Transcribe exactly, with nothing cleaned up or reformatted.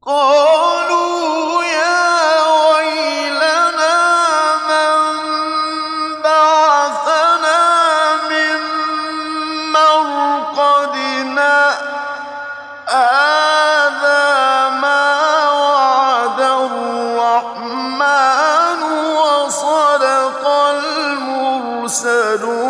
قَالُوا يَا وَيْلَنَا مَن بَعَثَنَا مِن مَّرْقَدِنَا ۜۗ هَٰذَا مَا وَعَدَ الرَّحْمَٰنُ وَصَدَقَ الْمُرْسَلُونَ